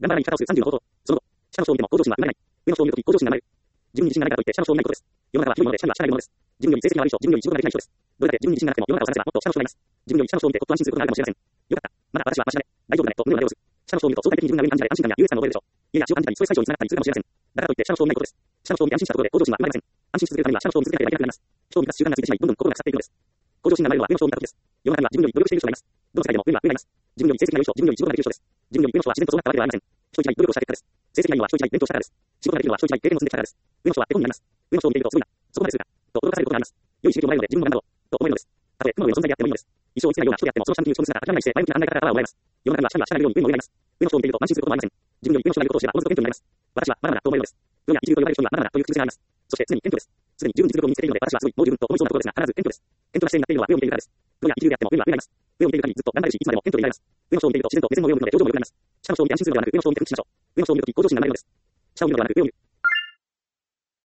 頑張らない方をする30の方法。その後、下の章を見ても向上心は生まれない。上の章を見るとき向上心が生まれる。自分に自信がないからといって下の章を見ないことです。世の中は広いので下には下がいるものです。自分より成績が悪い人、自分より仕事ができない人です。どれだけ自分に自信がなくても世の中を探せばもっと下の人がいます。自分より下の章を見てほっと安心することがあるかもしれません。よかった。まだ私はマシだね。大丈夫だね。と胸をなで下ろす。下の章を見ると相対的に自分が上に感じられ安心感や優越感を覚えるでしょう。家や血を感じたりストレス解消につながったりするかもしれません。だからといって下の章を見ないことです。下の章を見て安心したところで向上心は生まれません。安心し続けるためには下の章を見続けなければいけなくなります。人を満たす習慣がついてしまい、どんどん心が腐っていくのです。向上心が生まれるのは上の章を見たときです。世の中には自分より努力している人がいます。どの世界でも上には上がいます。自分より成績が良い人、自分より仕事ができる人です。自分より上の章は自然とそうなったわけではありません。人一倍努力をした結果です。成績がいいのは人一倍勉強したからです。仕事ができるのは人一倍経験を積んできたからです。上の章は手本になります。上の章を見ているとすごいな。そこまでするか。と驚かされることがあります。良い刺激をもらえるので自分も頑張ろう。と思えるのです。たとえ雲の上の存在であってもいいのです。一生生きないような人であってもその下にいる人の姿が諦めない姿勢、前向きな考え方からは生まれます。世の中には下には下がいるように上にも上がいます。上の章を見ていると慢心することもありません。自分より上の人がいることを知ればおのずと謙虚になります。私はまだまだと思えるのです。プロや一流と呼ばれる人にはまだまだという口癖があります。そして常に謙虚です。すでに十分実力を身につけているので私はすごい、もう十分と思いそうなところですが、必ず謙虚です。謙虚な姿勢になっているのは上を見ているからです。プロや一流であっても上には上がいます。上を見ている限りずっと頑張れるし、いつまでも謙虚でいられます。上の章を見ていると自然と目線も上を向くので表情も良くなります。下の章を見て安心するのではなく上の章を見て屈伸しましょう。上の章を見るとき向上心が生まれるのです。下を見るのではなく上を見る。